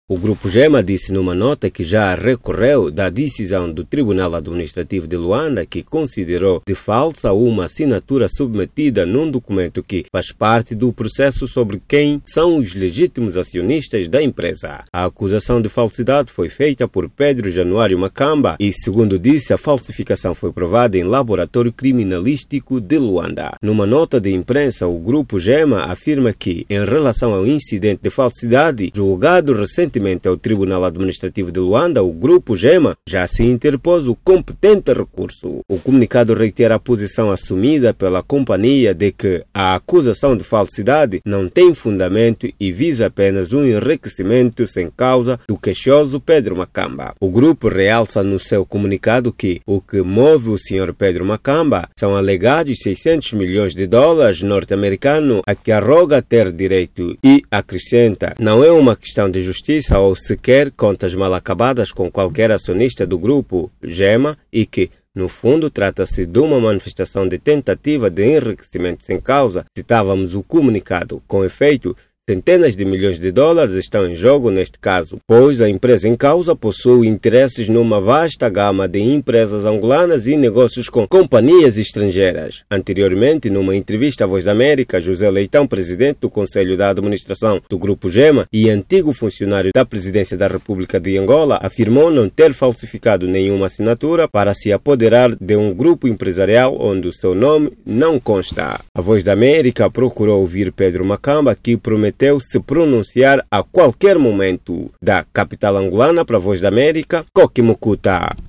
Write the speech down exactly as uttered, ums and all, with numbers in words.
O Grupo Gema disse numa nota que já recorreu da decisão do Tribunal Administrativo de Luanda, que considerou de falsa uma assinatura submetida num documento que faz parte do processo sobre quem são os legítimos acionistas da empresa. A acusação de falsidade foi feita por Pedro Januário Makamba e, segundo disse, a falsificação foi provada em laboratório criminalístico de Luanda. Numa nota de imprensa, o Grupo Gema afirma que, em relação ao incidente de falsidade, julgado recentemente ao Tribunal Administrativo de Luanda, o Grupo Gema já se interpôs o competente recurso. O comunicado reitera a posição assumida pela companhia de que a acusação de falsidade não tem fundamento e visa apenas um enriquecimento sem causa do queixoso Pedro Makamba. O grupo realça no seu comunicado que o que move o senhor Pedro Makamba são alegados seiscentos milhões de dólares norte-americanos a que arroga ter direito e acrescenta: não é uma questão de justiça ou sequer contas mal acabadas com qualquer acionista do grupo Gema e que, no fundo, trata-se de uma manifestação de tentativa de enriquecimento sem causa. Citávamos o comunicado. Com efeito, centenas de milhões de dólares estão em jogo neste caso, pois a empresa em causa possui interesses numa vasta gama de empresas angolanas e negócios com companhias estrangeiras. Anteriormente, numa entrevista à Voz da América, José Leitão, presidente do Conselho da Administração do Grupo Gema e antigo funcionário da Presidência da República de Angola, afirmou não ter falsificado nenhuma assinatura para se apoderar de um grupo empresarial onde o seu nome não consta. A Voz da América procurou ouvir Pedro Makamba, que prometeu se pronunciar a qualquer momento. Da capital angolana para a Voz da América, Coque Mucuta.